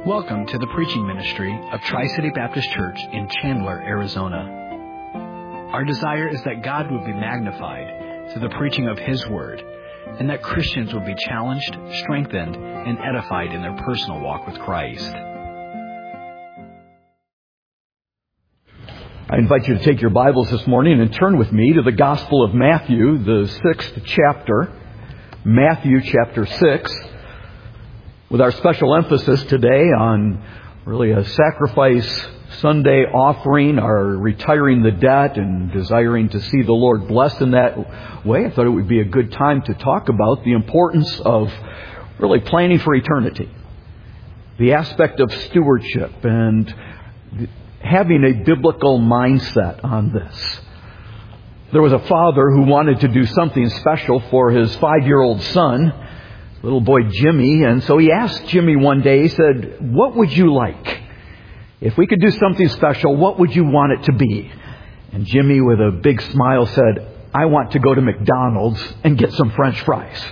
Welcome to the preaching ministry of Tri-City Baptist Church in Chandler, Arizona. Our desire is that God would be magnified through the preaching of His Word, and that Christians would be challenged, strengthened, and edified in their personal walk with Christ. I invite you to take your Bibles this morning and turn with me to the Gospel of Matthew, the 6th chapter. Matthew chapter 6. With our special emphasis today on really a sacrifice Sunday offering, our retiring the debt and desiring to see the Lord blessed in that way, I thought it would be a good time to talk about the importance of really planning for eternity. The aspect of stewardship and having a biblical mindset on this. There was a father who wanted to do something special for his 5-year-old son, little boy Jimmy, and so he asked Jimmy one day, he said, "What would you like? If we could do something special, what would you want it to be?" And Jimmy, with a big smile, said, "I want to go to McDonald's and get some French fries."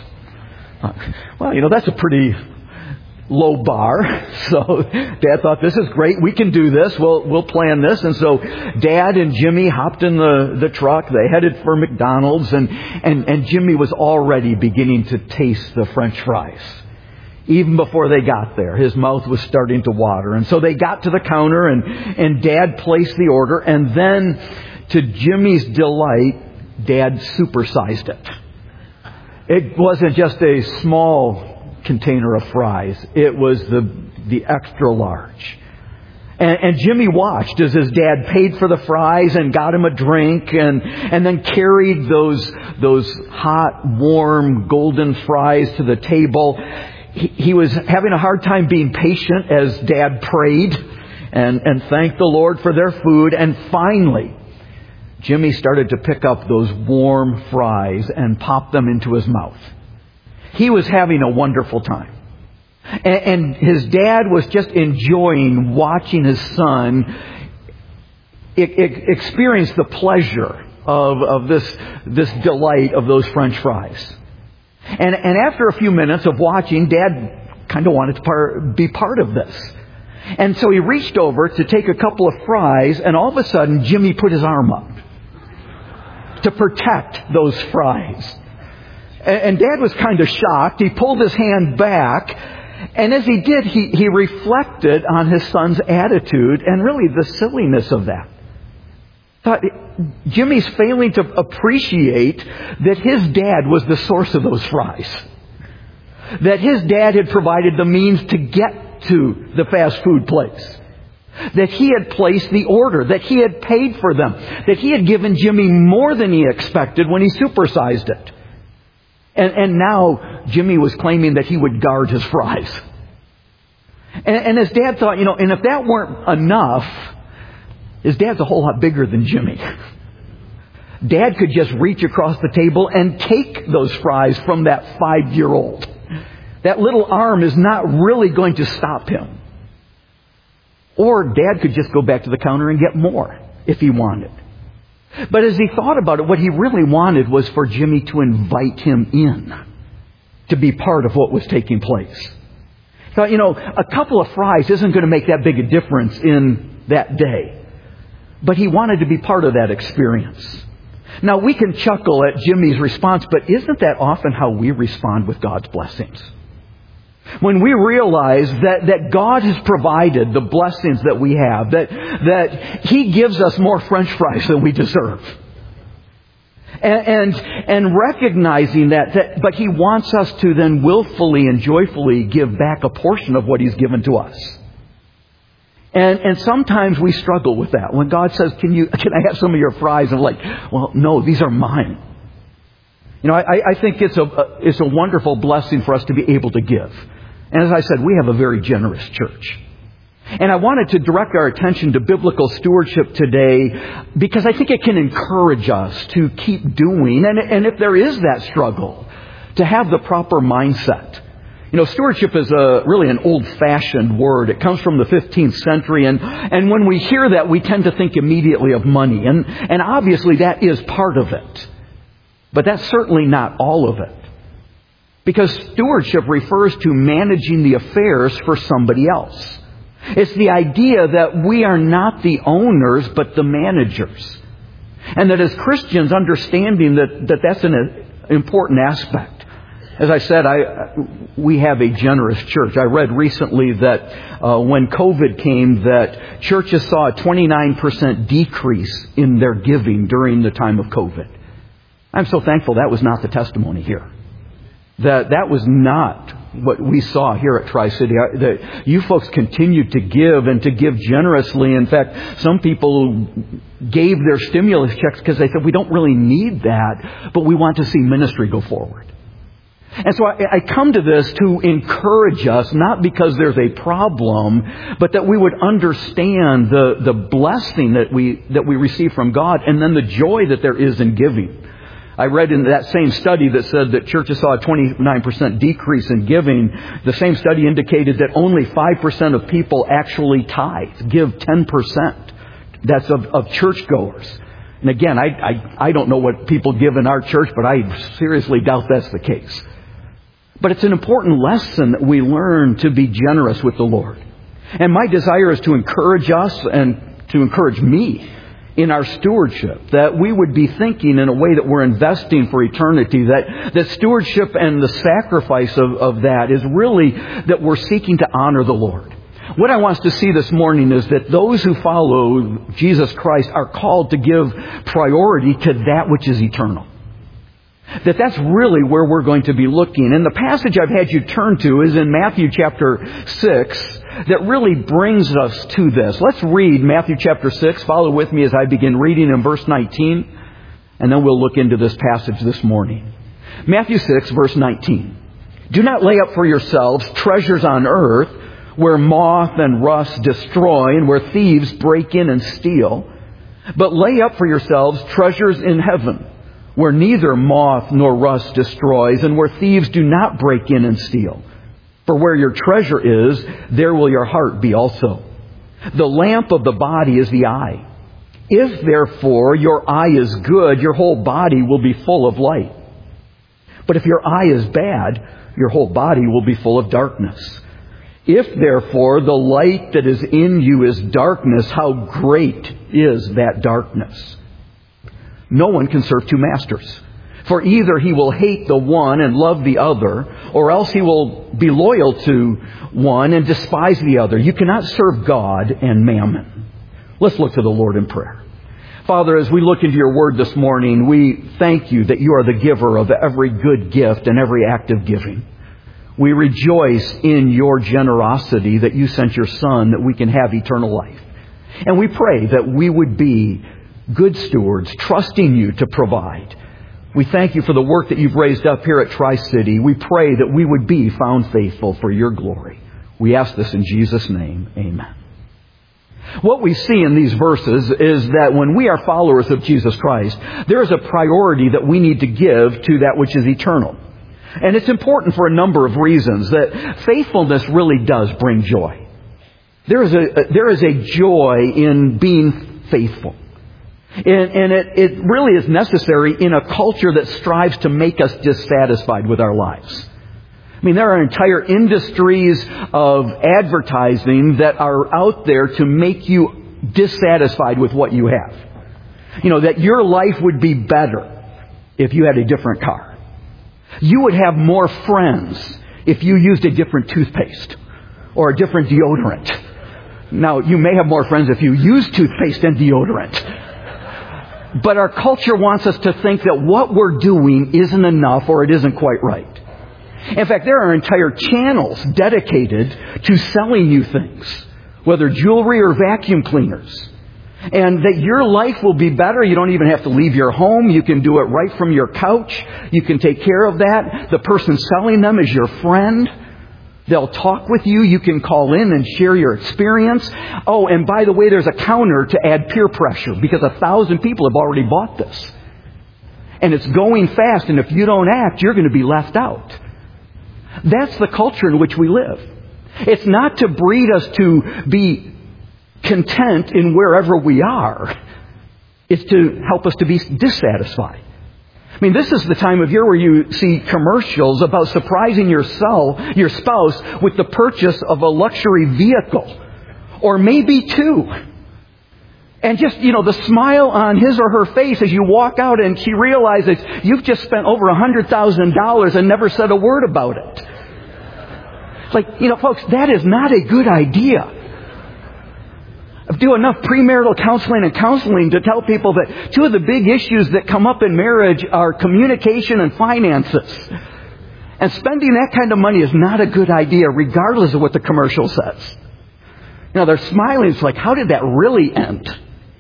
Well, that's a pretty low bar. So Dad thought, this is great. We can do this. We'll plan this. And so Dad and Jimmy hopped in the truck. They headed for McDonald's, and Jimmy was already beginning to taste the French fries. Even before they got there, his mouth was starting to water. And so they got to the counter, and Dad placed the order. And then, to Jimmy's delight, Dad supersized it. It wasn't just a small container of fries. It was the extra large. And Jimmy watched as his dad paid for the fries and got him a drink and then carried those hot, warm, golden fries to the table. He was having a hard time being patient as Dad prayed and thanked the Lord for their food. And finally, Jimmy started to pick up those warm fries and pop them into his mouth. He was having a wonderful time. And his dad was just enjoying watching his son experience the pleasure of this delight of those French fries. And after a few minutes of watching, Dad kind of wanted to be part of this. And so he reached over to take a couple of fries, and all of a sudden, Jimmy put his arm up to protect those fries. And Dad was kind of shocked. He pulled his hand back. And as he did, he reflected on his son's attitude and really the silliness of that. Thought, Jimmy's failing to appreciate that his dad was the source of those fries. That his dad had provided the means to get to the fast food place. That he had placed the order. That he had paid for them. That he had given Jimmy more than he expected when he supersized it. And now Jimmy was claiming that he would guard his fries. And his dad thought, and if that weren't enough, his dad's a whole lot bigger than Jimmy. Dad could just reach across the table and take those fries from that 5-year-old. That little arm is not really going to stop him. Or Dad could just go back to the counter and get more if he wanted. But as he thought about it, what he really wanted was for Jimmy to invite him in to be part of what was taking place. He thought, a couple of fries isn't going to make that big a difference in that day. But he wanted to be part of that experience. Now, we can chuckle at Jimmy's response, but isn't that often how we respond with God's blessings? When we realize that God has provided the blessings that we have, that He gives us more French fries than we deserve. And recognizing that, but He wants us to then willfully and joyfully give back a portion of what He's given to us. And sometimes we struggle with that. When God says, can I have some of your fries? And like, well, no, these are mine. I think it's a wonderful blessing for us to be able to give. And as I said, we have a very generous church. And I wanted to direct our attention to biblical stewardship today because I think it can encourage us to keep doing, and if there is that struggle, to have the proper mindset. Stewardship is really an old-fashioned word. It comes from the 15th century, and when we hear that, we tend to think immediately of money. And obviously that is part of it. But that's certainly not all of it. Because stewardship refers to managing the affairs for somebody else. It's the idea that we are not the owners, but the managers. And that as Christians, understanding that's an important aspect. As I said, we have a generous church. I read recently that when COVID came, that churches saw a 29% decrease in their giving during the time of COVID. I'm so thankful that was not the testimony here. That was not what we saw here at Tri-City. That you folks continued to give and to give generously. In fact, some people gave their stimulus checks because they said, we don't really need that, but we want to see ministry go forward. And so I come to this to encourage us, not because there's a problem, but that we would understand the blessing that we receive from God, and then the joy that there is in giving. I read in that same study that said that churches saw a 29% decrease in giving. The same study indicated that only 5% of people actually tithe, give 10%. That's of churchgoers. And again, I don't know what people give in our church, but I seriously doubt that's the case. But it's an important lesson that we learn to be generous with the Lord. And my desire is to encourage us and to encourage me in our stewardship, that we would be thinking in a way that we're investing for eternity, that stewardship and the sacrifice of that is really that we're seeking to honor the Lord. What I want us to see this morning is that those who follow Jesus Christ are called to give priority to that which is eternal. That's really where we're going to be looking. And the passage I've had you turn to is in Matthew chapter 6 that really brings us to this. Let's read Matthew chapter 6. Follow with me as I begin reading in verse 19. And then we'll look into this passage this morning. Matthew 6, verse 19. Do not lay up for yourselves treasures on earth where moth and rust destroy and where thieves break in and steal. But lay up for yourselves treasures in heaven, where neither moth nor rust destroys, and where thieves do not break in and steal. For where your treasure is, there will your heart be also. The lamp of the body is the eye. If therefore your eye is good, your whole body will be full of light. But if your eye is bad, your whole body will be full of darkness. If therefore the light that is in you is darkness, how great is that darkness? No one can serve two masters. For either he will hate the one and love the other, or else he will be loyal to one and despise the other. You cannot serve God and mammon. Let's look to the Lord in prayer. Father, as we look into your word this morning, we thank you that you are the giver of every good gift and every act of giving. We rejoice in your generosity that you sent your Son that we can have eternal life. And we pray that we would be good stewards, trusting you to provide. We thank you for the work that you've raised up here at Tri-City. We pray that we would be found faithful for your glory. We ask this in Jesus' name. Amen. What we see in these verses is that when we are followers of Jesus Christ, there is a priority that we need to give to that which is eternal. And it's important for a number of reasons. That faithfulness really does bring joy. There is a joy in being faithful. And it really is necessary in a culture that strives to make us dissatisfied with our lives. I mean, there are entire industries of advertising that are out there to make you dissatisfied with what you have. You know, that your life would be better if you had a different car. You would have more friends if you used a different toothpaste or a different deodorant. Now, you may have more friends if you use toothpaste and deodorant. But our culture wants us to think that what we're doing isn't enough or it isn't quite right. In fact, there are entire channels dedicated to selling you things, whether jewelry or vacuum cleaners. And that your life will be better. You don't even have to leave your home. You can do it right from your couch. You can take care of that. The person selling them is your friend. They'll talk with you. You can call in and share your experience. Oh, and by the way, there's a counter to add peer pressure because 1,000 people have already bought this. And it's going fast, and if you don't act, you're going to be left out. That's the culture in which we live. It's not to breed us to be content in wherever we are. It's to help us to be dissatisfied. I mean, this is the time of year where you see commercials about surprising your spouse with the purchase of a luxury vehicle, or maybe two. And just, the smile on his or her face as you walk out and she realizes you've just spent over $100,000 and never said a word about it. It's like, folks, that is not a good idea. I do enough premarital counseling to tell people that two of the big issues that come up in marriage are communication and finances. And spending that kind of money is not a good idea, regardless of what the commercial says. They're smiling. It's like, how did that really end?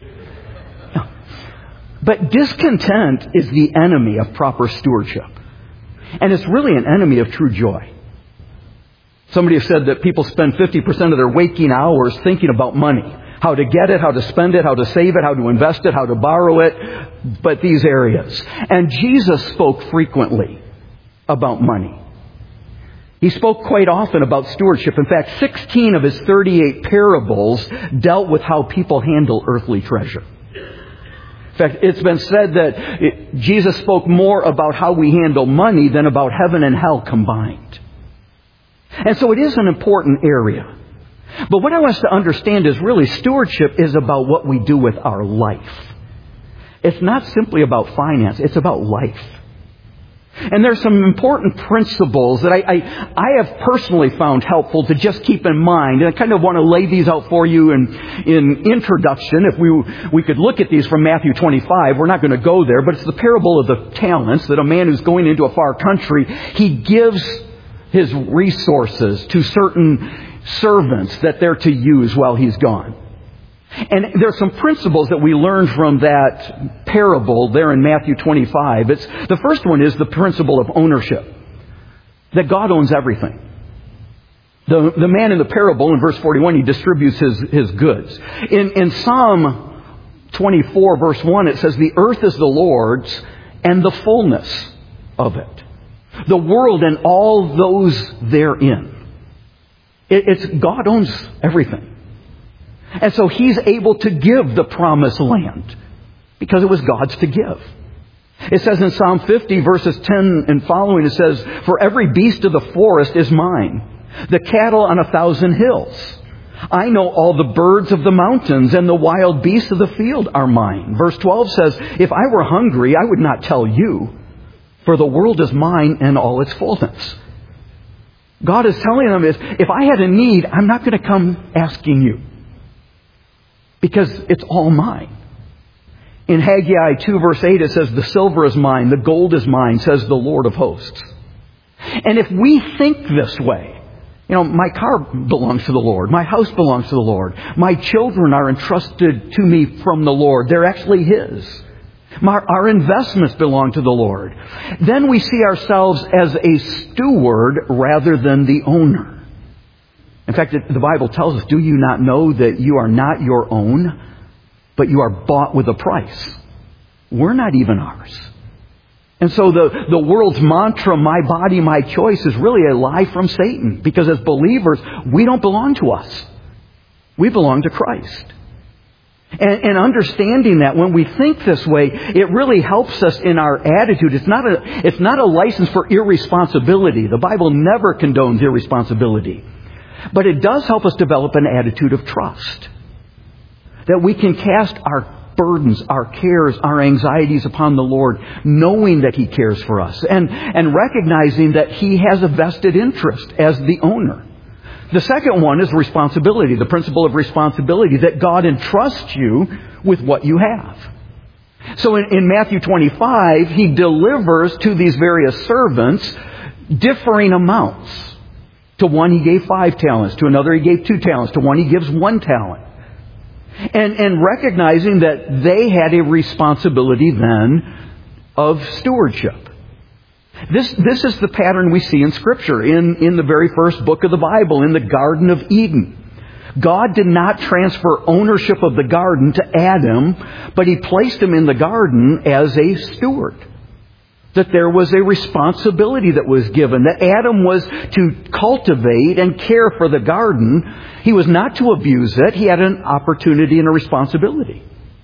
No. But discontent is the enemy of proper stewardship. And it's really an enemy of true joy. Somebody has said that people spend 50% of their waking hours thinking about money. How to get it, how to spend it, how to save it, how to invest it, how to borrow it, but these areas. And Jesus spoke frequently about money. He spoke quite often about stewardship. In fact, 16 of his 38 parables dealt with how people handle earthly treasure. In fact, it's been said that Jesus spoke more about how we handle money than about heaven and hell combined. And so it is an important area. But what I want us to understand is really stewardship is about what we do with our life. It's not simply about finance. It's about life. And there's some important principles that I have personally found helpful to just keep in mind. And I kind of want to lay these out for you in introduction. If we could look at these from Matthew 25, we're not going to go there, but it's the parable of the talents, that a man who's going into a far country, he gives his resources to certain servants that they're to use while he's gone. And there's some principles that we learn from that parable there in Matthew 25. The first one is the principle of ownership. That God owns everything. The man in the parable, in verse 41, he distributes his goods. In Psalm 24, verse 1, it says, "The earth is the Lord's and the fullness of it. The world and all those therein." It's God owns everything. And so He's able to give the promised land because it was God's to give. It says in Psalm 50, verses 10 and following, it says, "For every beast of the forest is mine, the cattle on 1,000 hills. I know all the birds of the mountains, and the wild beasts of the field are mine." Verse 12 says, "If I were hungry, I would not tell you, for the world is mine and all its fullness." God is telling them, if I had a need, I'm not going to come asking you, because it's all mine. In Haggai 2 verse 8 it says, "The silver is mine, the gold is mine, says the Lord of hosts." And if we think this way, my car belongs to the Lord, my house belongs to the Lord, my children are entrusted to me from the Lord, they're actually His. Our investments belong to the Lord. Then we see ourselves as a steward rather than the owner. In fact, the Bible tells us, "Do you not know that you are not your own, but you are bought with a price?" We're not even ours. And so the world's mantra, "my body, my choice," is really a lie from Satan. Because as believers, we don't belong to us. We belong to Christ. And understanding that when we think this way, it really helps us in our attitude. It's not a license for irresponsibility. The Bible never condones irresponsibility. But it does help us develop an attitude of trust. That we can cast our burdens, our cares, our anxieties upon the Lord, knowing that He cares for us. And recognizing that He has a vested interest as the owner. The second one is responsibility, the principle of responsibility, that God entrusts you with what you have. So in Matthew 25, He delivers to these various servants differing amounts. To one He gave 5 talents, to another He gave 2 talents, to one He gives 1 talent. And recognizing that they had a responsibility then of stewardship. This is the pattern we see in Scripture, in the very first book of the Bible, in the Garden of Eden. God did not transfer ownership of the garden to Adam, but He placed him in the garden as a steward. That there was a responsibility that was given, that Adam was to cultivate and care for the garden. He was not to abuse it. He had an opportunity and a responsibility.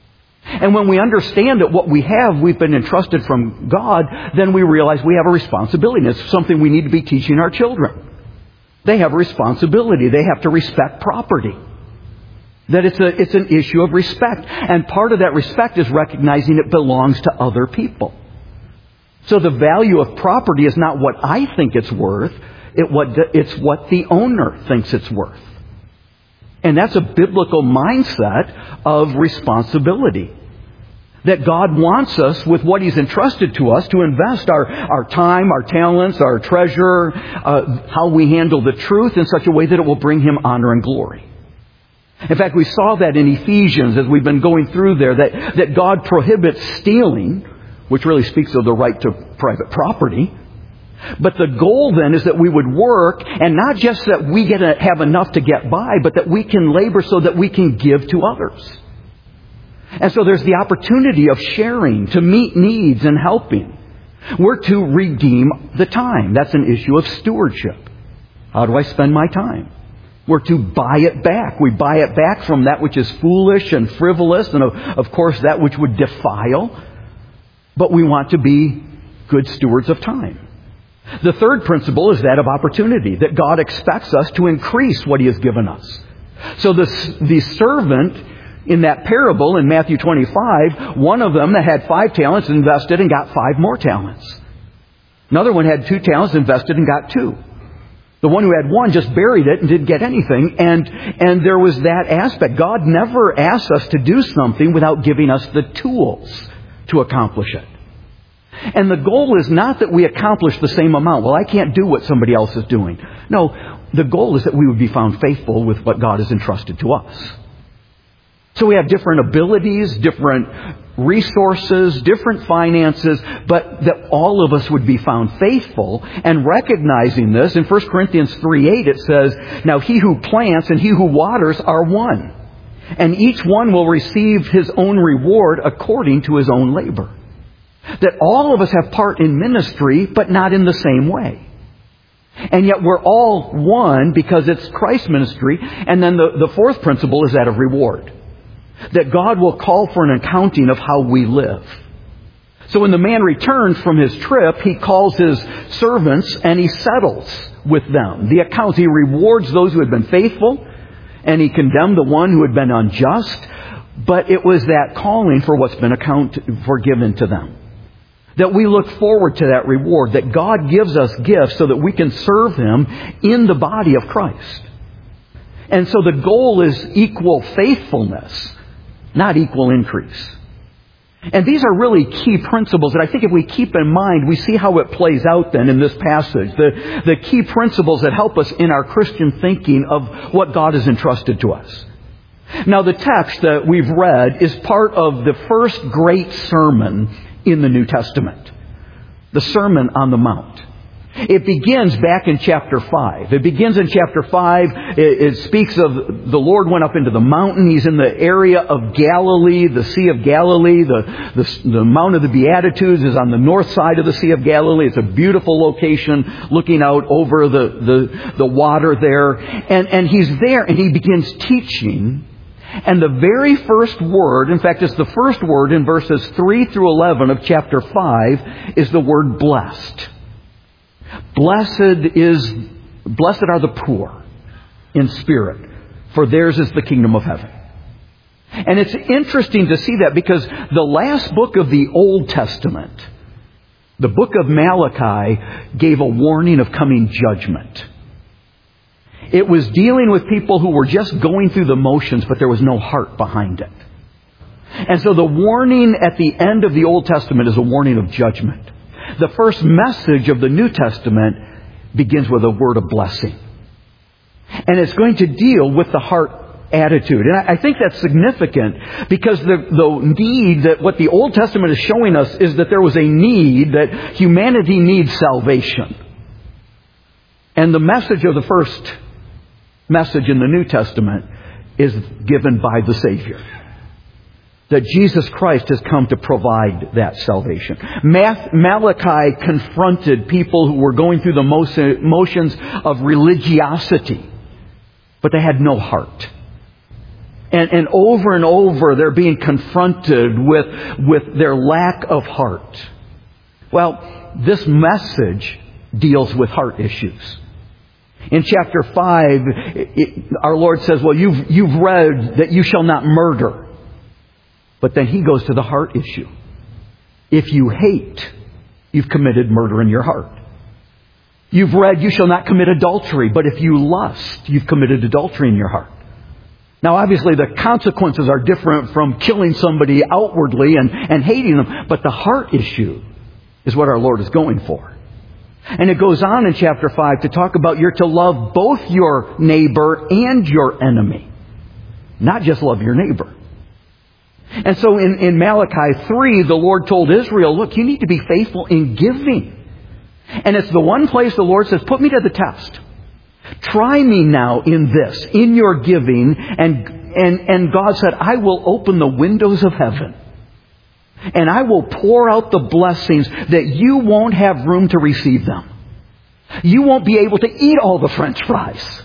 And when we understand that what we have, we've been entrusted from God, then we realize we have a responsibility. And it's something we need to be teaching our children. They have a responsibility. They have to respect property. That it's an issue of respect. And part of that respect is recognizing it belongs to other people. So the value of property is not what I think it's worth. It's what the owner thinks it's worth. And that's a biblical mindset of responsibility. That God wants us, with what He's entrusted to us, to invest our time, our talents, our treasure, how we handle the truth in such a way that it will bring Him honor and glory. In fact, we saw that in Ephesians as we've been going through there, that God prohibits stealing, which really speaks of the right to private property. But the goal then is that we would work, and not just that we get to have enough to get by, but that we can labor so that we can give to others. And so there's the opportunity of sharing, to meet needs and helping. We're to redeem the time. That's an issue of stewardship. How do I spend my time? We're to buy it back. We buy it back from that which is foolish and frivolous, and of course that which would defile. But we want to be good stewards of time. The third principle is that of opportunity, that God expects us to increase what He has given us. So the servant in that parable in Matthew 25, one of them that had 5 talents invested and got 5 more talents. Another one had 2 talents invested and got 2. The one who had 1 just buried it and didn't get anything. And there was that aspect. God never asks us to do something without giving us the tools to accomplish it. And the goal is not that we accomplish the same amount. Well, I can't do what somebody else is doing. No, the goal is that we would be found faithful with what God has entrusted to us. So we have different abilities, different resources, different finances, but that all of us would be found faithful. And recognizing this, in 1 Corinthians 3:8 it says, "Now he who plants and he who waters are one, and each one will receive his own reward according to his own labor." That all of us have part in ministry, but not in the same way. And yet we're all one because it's Christ's ministry. And then the fourth principle is that of reward. That God will call for an accounting of how we live. So when the man returns from his trip, he calls his servants and he settles with them the accounts. He rewards those who had been faithful, and he condemned the one who had been unjust. But it was that calling for what's been forgiven to them. That we look forward to that reward, that God gives us gifts so that we can serve Him in the body of Christ. And so the goal is equal faithfulness, not equal increase. And these are really key principles that I think if we keep in mind, we see how it plays out then in this passage. The key principles that help us in our Christian thinking of what God has entrusted to us. Now the text that we've read is part of the first great sermon in the New Testament. The Sermon on the Mount. It begins back in chapter 5. It begins in chapter 5. It speaks of the Lord went up into the mountain. He's in the area of Galilee, the Sea of Galilee. The Mount of the Beatitudes is on the north side of the Sea of Galilee. It's a beautiful location looking out over the water there. And He's there and He begins teaching. And the very first word, in fact, it's the first word in verses 3 through 11 of chapter 5, is the word blessed. Blessed are the poor in spirit, for theirs is the kingdom of heaven. And it's interesting to see that because the last book of the Old Testament, the book of Malachi, gave a warning of coming judgment. It was dealing with people who were just going through the motions, but there was no heart behind it. And so the warning at the end of the Old Testament is a warning of judgment. The first message of the New Testament begins with a word of blessing. And it's going to deal with the heart attitude. And I think that's significant because the need that what the Old Testament is showing us is that there was a need, that humanity needs salvation. And the message of the first message in the New Testament is given by the Savior. That Jesus Christ has come to provide that salvation. Malachi confronted people who were going through the motions of religiosity, but they had no heart. And over they're being confronted with their lack of heart. Well, this message deals with heart issues. In chapter 5, our Lord says, well, you've read that you shall not murder. But then He goes to the heart issue. If you hate, you've committed murder in your heart. You've read you shall not commit adultery, but if you lust, you've committed adultery in your heart. Now, obviously, the consequences are different from killing somebody outwardly and hating them, but the heart issue is what our Lord is going for. And it goes on in chapter 5 to talk about you're to love both your neighbor and your enemy. Not just love your neighbor. And so in Malachi 3, the Lord told Israel, look, you need to be faithful in giving. And it's the one place the Lord says, put me to the test. Try me now in this, in your giving. And God said, I will open the windows of heaven. And I will pour out the blessings that you won't have room to receive them. You won't be able to eat all the French fries.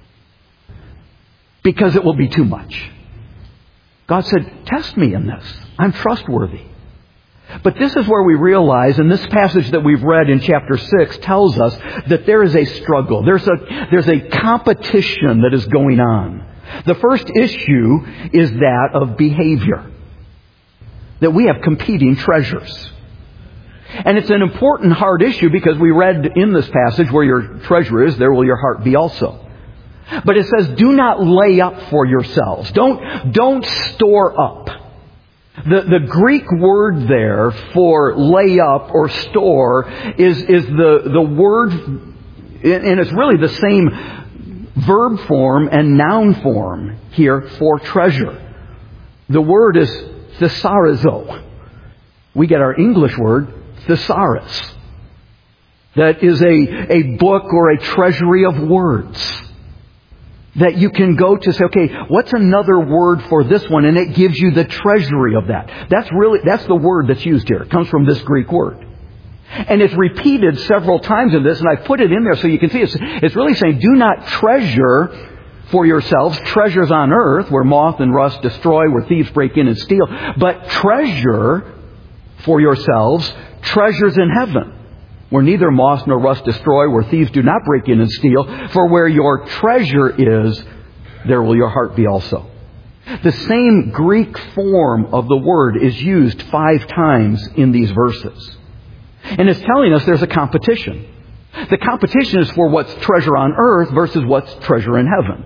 Because it will be too much. God said, test me in this. I'm trustworthy. But this is where we realize, and this passage that we've read in chapter 6 tells us that there is a struggle. There's a competition that is going on. The first issue is that of behavior. That we have competing treasures. And it's an important heart issue because we read in this passage, where your treasure is, there will your heart be also. But it says, do not lay up for yourselves. Don't store up. The Greek word there for lay up or store is the word, and it's really the same verb form and noun form here for treasure. The word is thesauruzo. We get our English word thesaurus. That is a book or a treasury of words that you can go to say, okay, what's another word for this one? And it gives you the treasury of that. That's the word that's used here. It comes from this Greek word. And it's repeated several times in this, and I put it in there so you can see it's really saying, do not treasure for yourselves treasures on earth where moth and rust destroy, where thieves break in and steal, but treasure for yourselves treasures in heaven, where neither moth nor rust destroy, where thieves do not break in and steal. For where your treasure is, there will your heart be also. The same Greek form of the word is used 5 times in these verses. And it's telling us there's a competition. The competition is for what's treasure on earth versus what's treasure in heaven.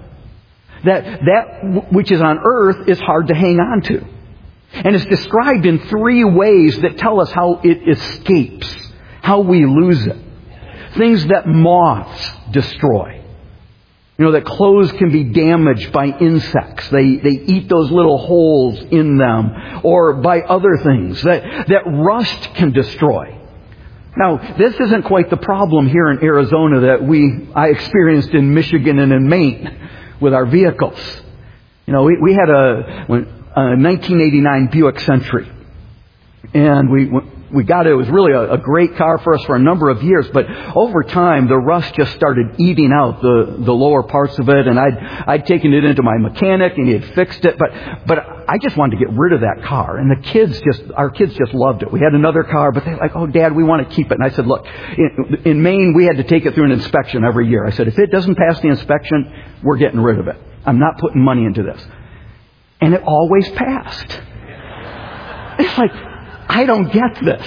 That which is on earth is hard to hang on to. And it's described in 3 ways that tell us how it escapes. How we lose it. Things that moths destroy. You know, that clothes can be damaged by insects. They eat those little holes in them. Or by other things that rust can destroy. Now, this isn't quite the problem here in Arizona that I experienced in Michigan and in Maine with our vehicles. You know, we had a 1989 Buick Century. And we got it. It was really a great car for us for a number of years, but over time the rust just started eating out the lower parts of it, and I'd taken it into my mechanic and he had fixed it, but I just wanted to get rid of that car, and our kids just loved it. We had another car, but they're like, oh Dad, we want to keep it. And I said, look, in Maine we had to take it through an inspection every year. I said, if it doesn't pass the inspection, we're getting rid of it. I'm not putting money into this. And it always passed. It's like, I don't get this.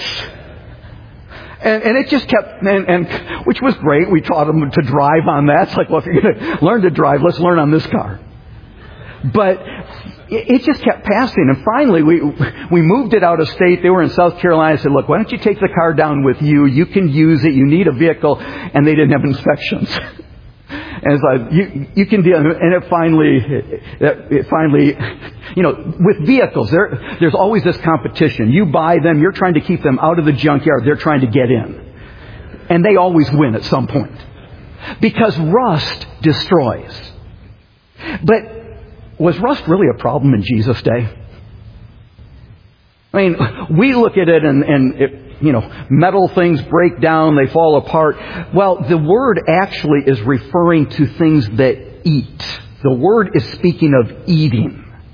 And it just kept, and which was great. We taught them to drive on that. It's like, well, if you're going to learn to drive, let's learn on this car. But it just kept passing. And finally, we moved it out of state. They were in South Carolina. I said, look, why don't you take the car down with you? You can use it. You need a vehicle. And they didn't have inspections. And it's like, you can deal. And it finally, you know, with vehicles, there's always this competition. You buy them, you're trying to keep them out of the junkyard. They're trying to get in. And they always win at some point. Because rust destroys. But was rust really a problem in Jesus' day? I mean, we look at it and metal things break down, they fall apart. Well, the word actually is referring to things that eat. The word is speaking of eating.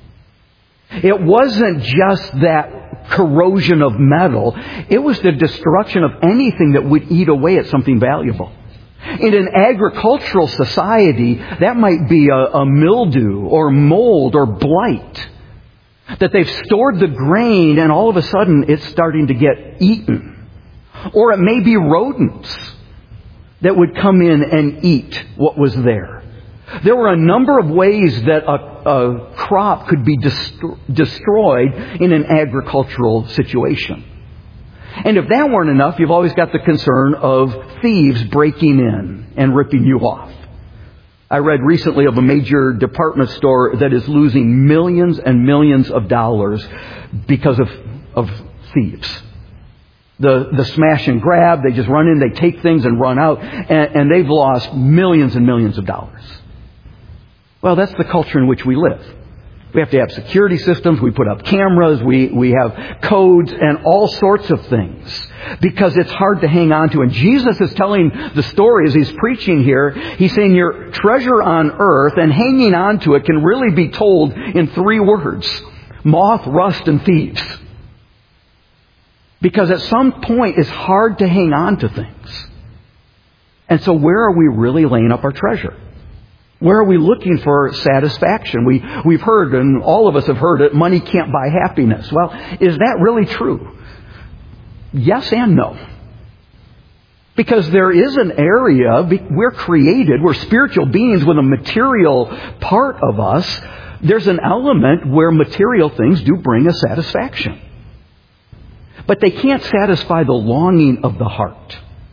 It wasn't just that corrosion of metal. It was the destruction of anything that would eat away at something valuable. In an agricultural society, that might be a mildew or mold or blight. That they've stored the grain and all of a sudden it's starting to get eaten. Or it may be rodents that would come in and eat what was there. There were a number of ways that a crop could be destroyed in an agricultural situation. And if that weren't enough, you've always got the concern of thieves breaking in and ripping you off. I read recently of a major department store that is losing millions and millions of dollars because of thieves. The smash and grab, they just run in, they take things and run out, and they've lost millions and millions of dollars. Well, that's the culture in which we live. We have to have security systems, we put up cameras, we have codes and all sorts of things because it's hard to hang on to. And Jesus is telling the story as He's preaching here. He's saying your treasure on earth and hanging on to it can really be told in 3 words. Moth, rust, and thieves. Because at some point it's hard to hang on to things. And so where are we really laying up our treasure? Where are we looking for satisfaction? We've heard, and all of us have heard it, money can't buy happiness. Well, is that really true? Yes and no. Because there is an area, we're created, we're spiritual beings with a material part of us. There's an element where material things do bring us satisfaction. But they can't satisfy the longing of the heart.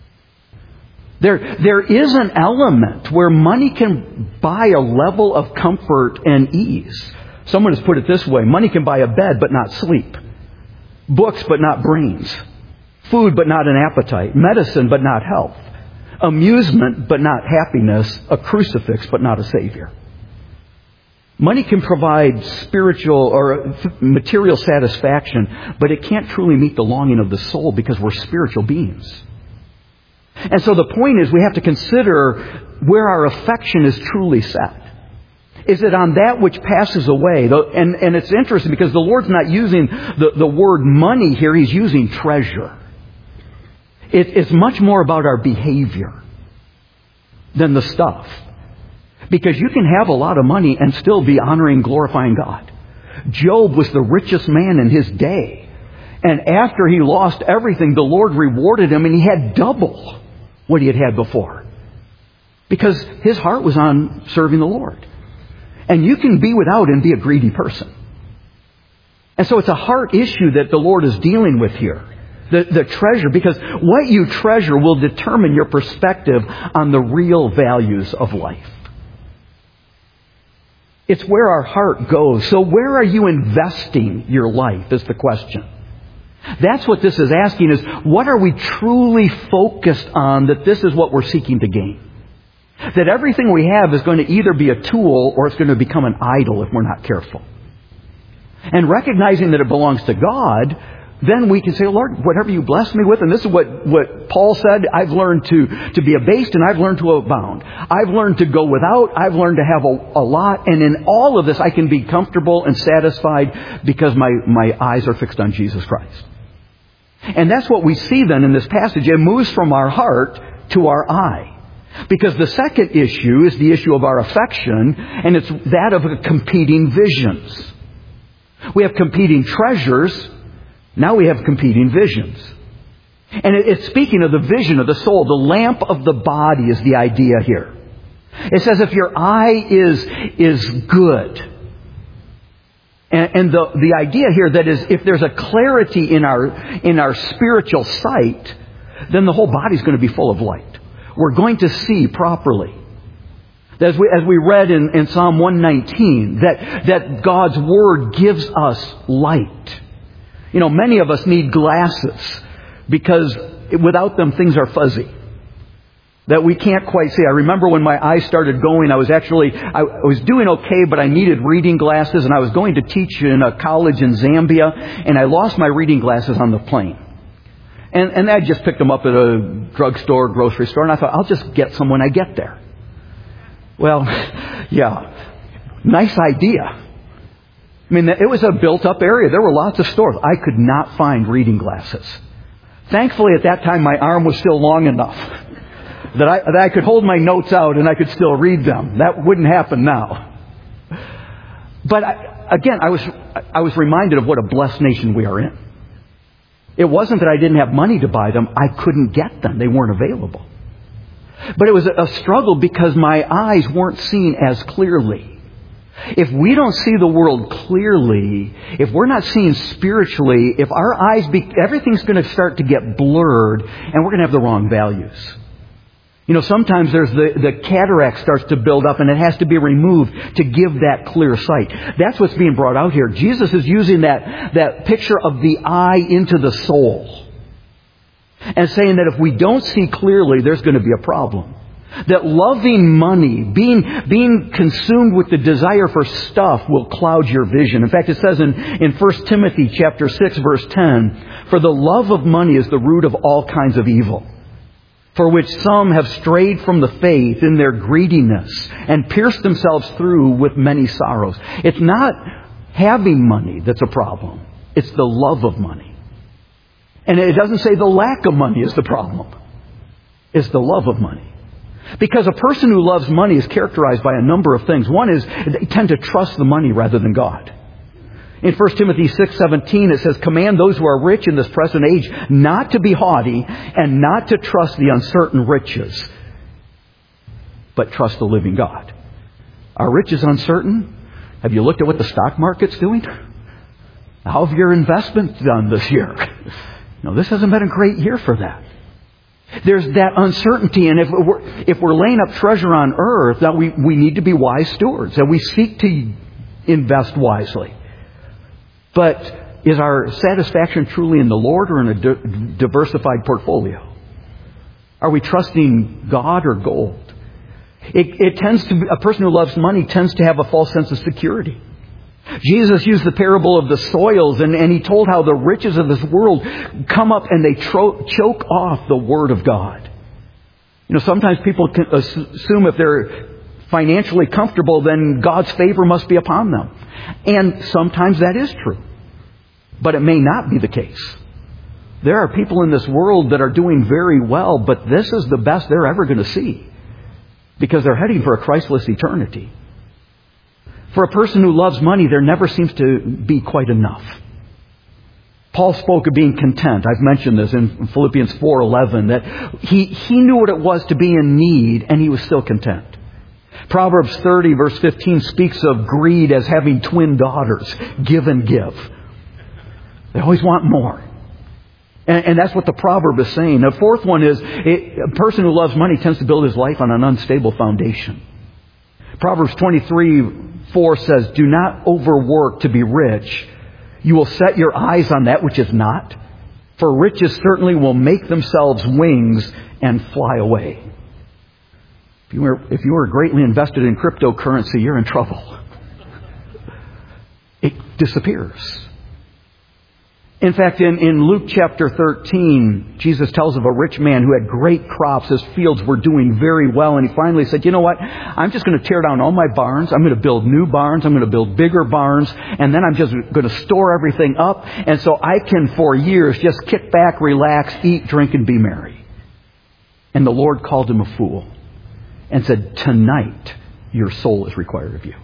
There is an element where money can buy a level of comfort and ease. Someone has put it this way: money can buy a bed but not sleep. Books but not brains. Food but not an appetite. Medicine but not health. Amusement but not happiness. A crucifix but not a Savior. Money can provide spiritual or material satisfaction, but it can't truly meet the longing of the soul because we're spiritual beings. And so the point is we have to consider where our affection is truly set. Is it on that which passes away? And it's interesting because the Lord's not using the word money here. He's using treasure. It's much more about our behavior than the stuff. Because you can have a lot of money and still be honoring, glorifying God. Job was the richest man in his day. And after he lost everything, the Lord rewarded him and he had double what he had had before. Because his heart was on serving the Lord. And you can be without and be a greedy person. And so it's a heart issue that the Lord is dealing with here. The treasure, because what you treasure will determine your perspective on the real values of life. It's where our heart goes. So where are you investing your life is the question. That's what this is asking, is what are we truly focused on, that this is what we're seeking to gain? That everything we have is going to either be a tool or it's going to become an idol if we're not careful. And recognizing that it belongs to God, then we can say, Lord, whatever you bless me with, and this is what Paul said, I've learned to be abased and I've learned to abound. I've learned to go without, I've learned to have a lot, and in all of this I can be comfortable and satisfied because my eyes are fixed on Jesus Christ. And that's what we see then in this passage. It moves from our heart to our eye. Because the second issue is the issue of our affection, and it's that of competing visions. We have competing treasures. Now we have competing visions. And it's speaking of the vision of the soul. The lamp of the body is the idea here. It says if your eye is good. And the idea here that is, if there's a clarity in our spiritual sight, then the whole body's going to be full of light. We're going to see properly. As we read in Psalm 119, that God's Word gives us light. You know, many of us need glasses because without them things are fuzzy. That we can't quite see. I remember when my eyes started going, I was doing okay, but I needed reading glasses, and I was going to teach in a college in Zambia, and I lost my reading glasses on the plane. And I just picked them up at a drugstore, grocery store, and I thought, I'll just get some when I get there. Well, yeah, nice idea. I mean, it was a built-up area. There were lots of stores. I could not find reading glasses. Thankfully, at that time, my arm was still long enough that I could hold my notes out and I could still read them. That wouldn't happen now. But again, I was reminded of what a blessed nation we are in. It wasn't that I didn't have money to buy them. I couldn't get them. They weren't available. But it was a struggle because my eyes weren't seeing as clearly. If we don't see the world clearly, if we're not seeing spiritually, if our eyes, everything's going to start to get blurred and we're going to have the wrong values. You know, sometimes there's the cataract starts to build up and it has to be removed to give that clear sight. That's what's being brought out here. Jesus is using that picture of the eye into the soul and saying that if we don't see clearly, there's going to be a problem. That loving money, being consumed with the desire for stuff will cloud your vision. In fact, it says in 1 Timothy chapter 6, verse 10, "For the love of money is the root of all kinds of evil, for which some have strayed from the faith in their greediness and pierced themselves through with many sorrows." It's not having money that's a problem. It's the love of money. And it doesn't say the lack of money is the problem. It's the love of money. Because a person who loves money is characterized by a number of things. One is they tend to trust the money rather than God. In 1 Timothy 6:17 it says, "Command those who are rich in this present age not to be haughty and not to trust the uncertain riches, but trust the living God." Are riches uncertain? Have you looked at what the stock market's doing? How have your investments done this year? No, this hasn't been a great year for that. There's that uncertainty, and if we're laying up treasure on earth, that we need to be wise stewards, that we seek to invest wisely. But is our satisfaction truly in the Lord or in a diversified portfolio? Are we trusting God or gold? It tends to be, a person who loves money tends to have a false sense of security. Jesus used the parable of the soils, and he told how the riches of this world come up and they choke off the Word of God. You know, sometimes people can assume if they're financially comfortable, then God's favor must be upon them. And sometimes that is true. But it may not be the case. There are people in this world that are doing very well, but this is the best they're ever going to see, because they're heading for a Christless eternity. For a person who loves money, there never seems to be quite enough. Paul spoke of being content. I've mentioned this in Philippians 4:11, that he knew what it was to be in need, and he was still content. Proverbs 30, verse 15, speaks of greed as having twin daughters, give and give. They always want more. And that's what the proverb is saying. The fourth one is, a person who loves money tends to build his life on an unstable foundation. Proverbs 23:4 says, "Do not overwork to be rich. You will set your eyes on that which is not. For riches certainly will make themselves wings and fly away." If you were greatly invested in cryptocurrency, you're in trouble. It disappears. In fact, in Luke chapter 13, Jesus tells of a rich man who had great crops. His fields were doing very well. And he finally said, "You know what? I'm just going to tear down all my barns. I'm going to build new barns. I'm going to build bigger barns. And then I'm just going to store everything up. And so I can, for years, just kick back, relax, eat, drink, and be merry." And the Lord called him a fool and said, "Tonight, your soul is required of you."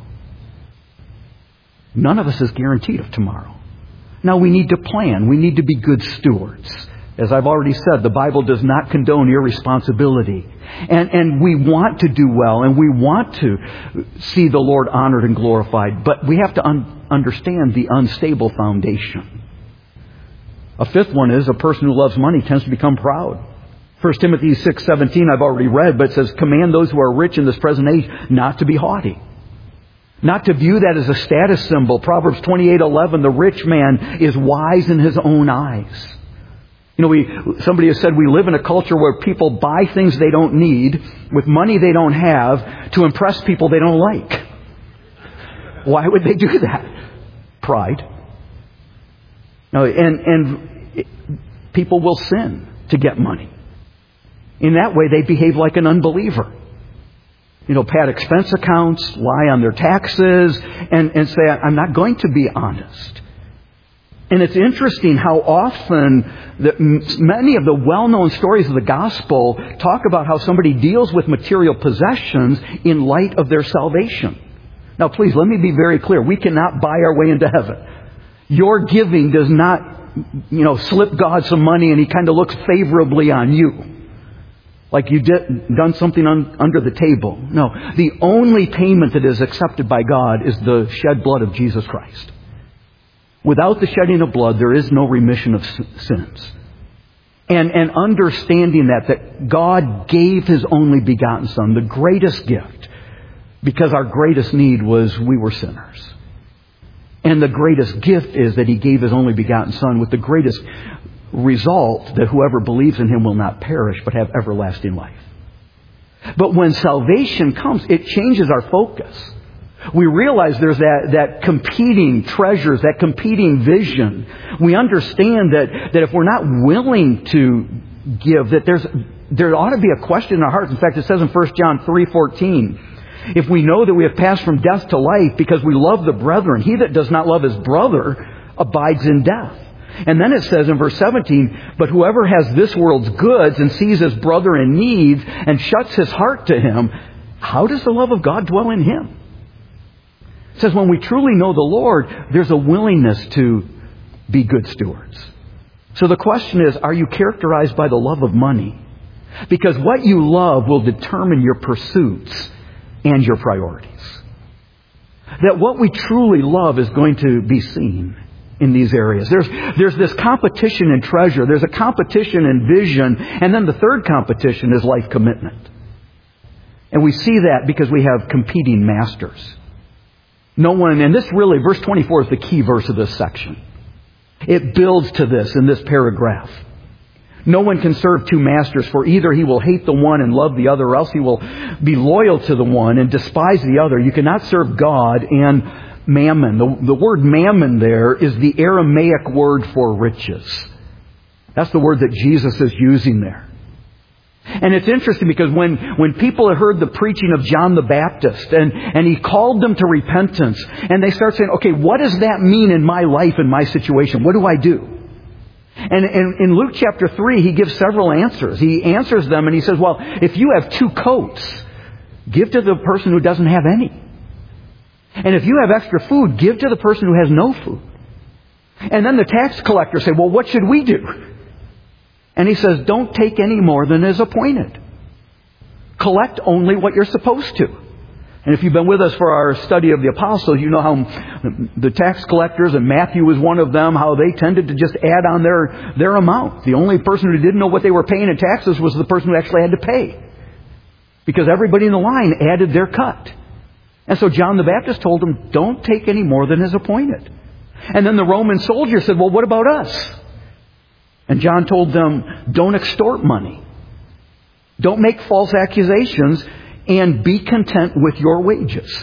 None of us is guaranteed of tomorrow. Now, we need to plan. We need to be good stewards. As I've already said, the Bible does not condone irresponsibility. And we want to do well, and we want to see the Lord honored and glorified. But we have to understand the unstable foundation. A fifth one is, a person who loves money tends to become proud. 1 Timothy 6:17 I've already read, but it says, "Command those who are rich in this present age not to be haughty." Not to view that as a status symbol. Proverbs 28:11, "The rich man is wise in his own eyes." You know, somebody has said we live in a culture where people buy things they don't need with money they don't have to impress people they don't like. Why would they do that? Pride. No, and people will sin to get money. In that way, they behave like an unbeliever. pad expense accounts, lie on their taxes, and say, I'm not going to be honest. And it's interesting how often that many of the well-known stories of the gospel talk about how somebody deals with material possessions in light of their salvation. Now, please, let me be very clear. We cannot buy our way into heaven. Your giving does not, slip God some money and He kind of looks favorably on you. Like you done something under the table. No. The only payment that is accepted by God is the shed blood of Jesus Christ. Without the shedding of blood, there is no remission of sins. And understanding that God gave His only begotten Son, the greatest gift, because our greatest need was we were sinners. And the greatest gift is that He gave His only begotten Son with the greatest result that whoever believes in Him will not perish but have everlasting life. But when salvation comes, it changes our focus. We realize there's that competing treasures, that competing vision. We understand that if we're not willing to give, that there ought to be a question in our hearts. In fact, it says in 1 John 3:14, if we know that we have passed from death to life because we love the brethren, he that does not love his brother abides in death. And then it says in verse 17, but whoever has this world's goods and sees his brother in need and shuts his heart to him, how does the love of God dwell in him? It says when we truly know the Lord, there's a willingness to be good stewards. So the question is, are you characterized by the love of money? Because what you love will determine your pursuits and your priorities. That what we truly love is going to be seen in these areas. There's this competition in treasure. There's a competition in vision. And then the third competition is life commitment. And we see that because we have competing masters. No one, and this really, verse 24 is the key verse of this section. It builds to this in this paragraph. No one can serve two masters, for either he will hate the one and love the other, or else he will be loyal to the one and despise the other. You cannot serve God and mammon. The word mammon there is the Aramaic word for riches. That's the word that Jesus is using there. And it's interesting because when people had heard the preaching of John the Baptist and he called them to repentance, and they start saying, okay, what does that mean in my life, in my situation? What do I do? And in Luke chapter 3, he gives several answers. He answers them and he says, well, if you have 2 coats, give to the person who doesn't have any. And if you have extra food, give to the person who has no food. And then the tax collectors say, well, what should we do? And he says, don't take any more than is appointed. Collect only what you're supposed to. And if you've been with us for our study of the apostles, you know how the tax collectors, and Matthew was one of them, how they tended to just add on their amount. The only person who didn't know what they were paying in taxes was the person who actually had to pay. Because everybody in the line added their cut. And so John the Baptist told them, don't take any more than is appointed. And then the Roman soldier said, well, what about us? And John told them, don't extort money. Don't make false accusations, and be content with your wages.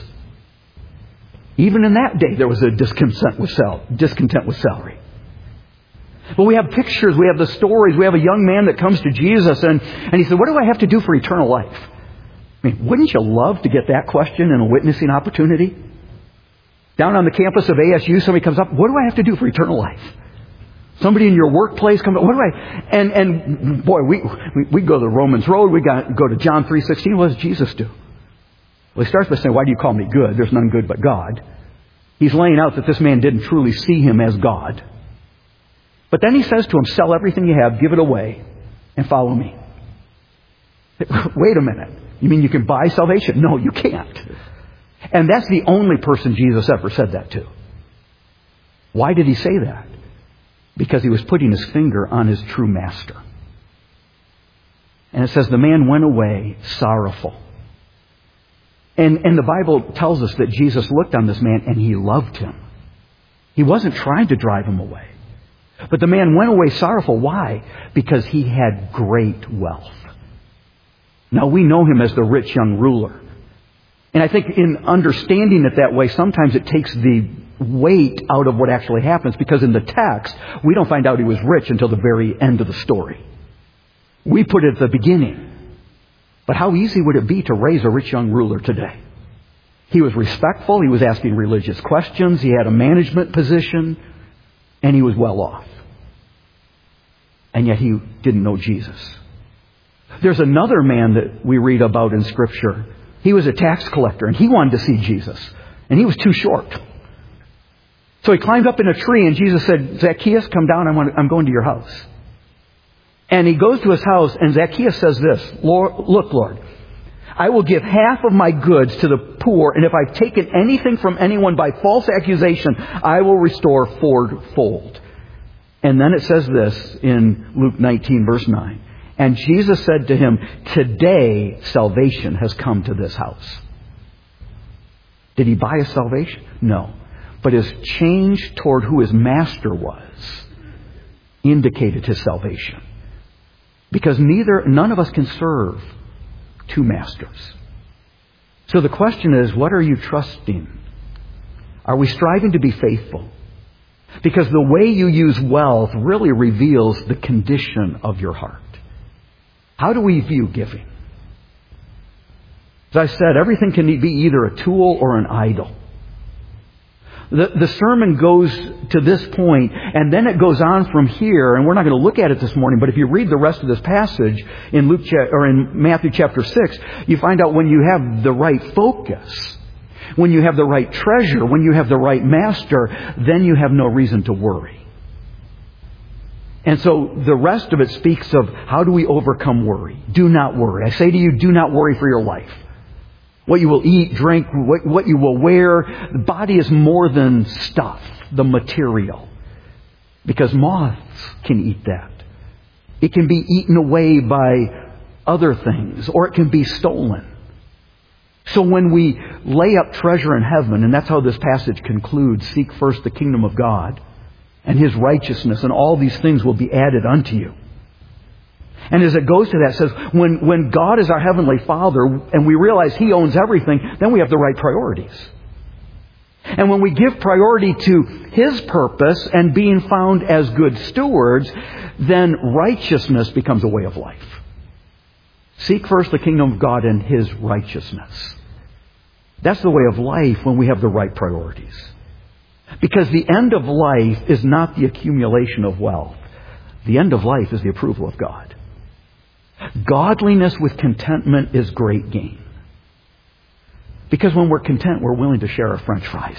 Even in that day, there was a discontent with salary. But we have pictures, we have the stories, we have a young man that comes to Jesus and he said, what do I have to do for eternal life? I mean, wouldn't you love to get that question in a witnessing opportunity? Down on the campus of ASU, somebody comes up, what do I have to do for eternal life? Somebody in your workplace comes up, what do I... And boy, we go to the Romans Road, we go to John 3:16, what does Jesus do? Well, he starts by saying, why do you call me good? There's none good but God. He's laying out that this man didn't truly see him as God. But then he says to him, sell everything you have, give it away, and follow me. Wait a minute. You mean you can buy salvation? No, you can't. And that's the only person Jesus ever said that to. Why did he say that? Because he was putting his finger on his true master. And it says the man went away sorrowful. And the Bible tells us that Jesus looked on this man and he loved him. He wasn't trying to drive him away. But the man went away sorrowful. Why? Because he had great wealth. Now we know him as the rich young ruler. And I think in understanding it that way, sometimes it takes the weight out of what actually happens, because in the text, we don't find out he was rich until the very end of the story. We put it at the beginning. But how easy would it be to raise a rich young ruler today? He was respectful. He was asking religious questions. He had a management position. And he was well off. And yet he didn't know Jesus. There's another man that we read about in Scripture. He was a tax collector and he wanted to see Jesus. And he was too short. So he climbed up in a tree and Jesus said, Zacchaeus, come down. I'm going to your house. And he goes to his house and Zacchaeus says this, Look, Lord, I will give half of my goods to the poor, and if I've taken anything from anyone by false accusation, I will restore fourfold. And then it says this in Luke 19, verse 9. And Jesus said to him, today salvation has come to this house. Did he buy his salvation? No. But his change toward who his master was indicated his salvation. Because none of us can serve two masters. So the question is, what are you trusting? Are we striving to be faithful? Because the way you use wealth really reveals the condition of your heart. How do we view giving? As I said, everything can be either a tool or an idol. The sermon goes to this point, and then it goes on from here, and we're not going to look at it this morning, but if you read the rest of this passage in in Matthew chapter 6, you find out when you have the right focus, when you have the right treasure, when you have the right master, then you have no reason to worry. And so the rest of it speaks of how do we overcome worry. Do not worry. I say to you, do not worry for your life. What you will eat, drink, what you will wear. The body is more than stuff, the material. Because moths can eat that. It can be eaten away by other things, or it can be stolen. So when we lay up treasure in heaven, and that's how this passage concludes, seek first the kingdom of God and His righteousness, and all these things will be added unto you. And as it goes to that, it says, when God is our Heavenly Father and we realize He owns everything, then we have the right priorities. And when we give priority to His purpose and being found as good stewards, then righteousness becomes a way of life. Seek first the kingdom of God and His righteousness. That's the way of life when we have the right priorities. Because the end of life is not the accumulation of wealth. The end of life is the approval of God. Godliness with contentment is great gain. Because when we're content, we're willing to share our French fries.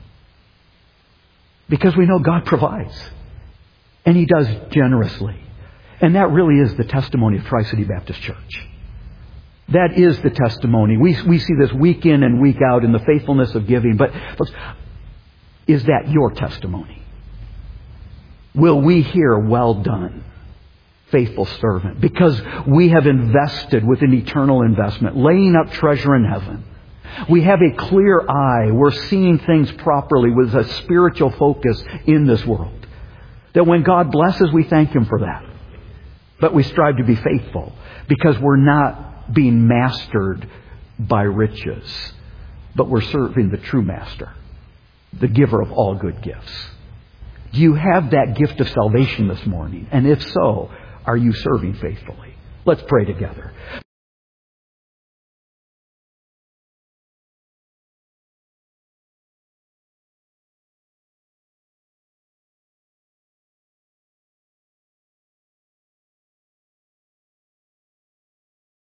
Because we know God provides. And He does generously. And that really is the testimony of Tri-City Baptist Church. That is the testimony. We see this week in and week out in the faithfulness of giving. But folks, is that your testimony? Will we hear, well done, faithful servant? Because we have invested with an eternal investment, laying up treasure in heaven. We have a clear eye. We're seeing things properly with a spiritual focus in this world. That when God blesses, we thank Him for that. But we strive to be faithful because we're not being mastered by riches, but we're serving the true master, the giver of all good gifts. Do you have that gift of salvation this morning? And if so, are you serving faithfully? Let's pray together.